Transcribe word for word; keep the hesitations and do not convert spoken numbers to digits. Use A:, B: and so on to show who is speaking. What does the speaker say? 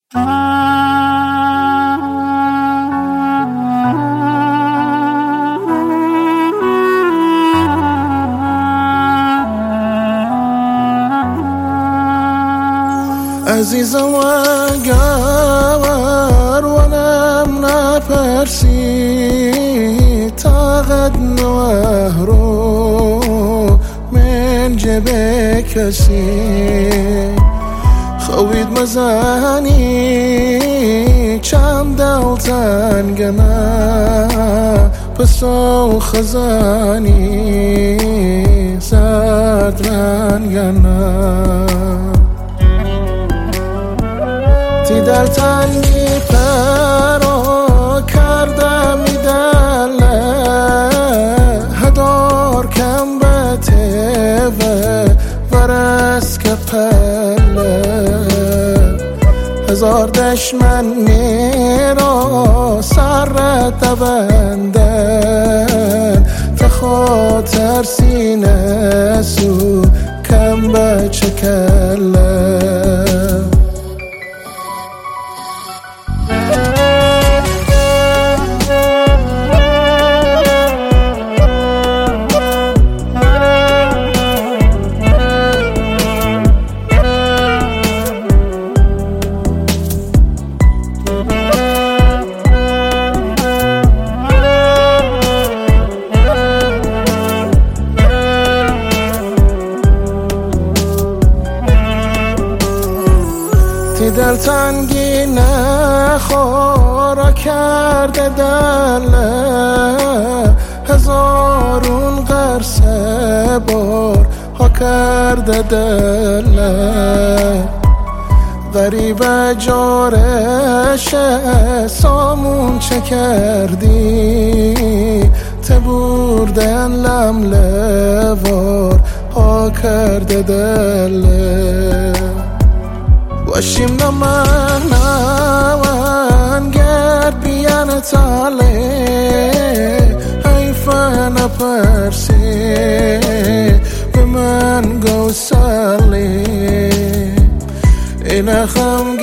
A: عزیزم اگر ونم نپرسی طاقت نوه رو من جب کسی خوید مزانی چم دلتن گنا پسو خزانی زد رنگنا تی در تنگی پرو کرده میدله هدار کم بته و ورس که پله هزار دشمن میرا سر دبندن تخاطر سینه سو کم بچه کله تی دل تنگی نخورا کرده دله هزارون قرصه بار ها کرده دله غریب جارشه سامون چه کردی تبوردن لمله وار ها کرده دله وشیم نمان نوان گرد بیان تاله حیفه نپرسی به من گو سالی این خم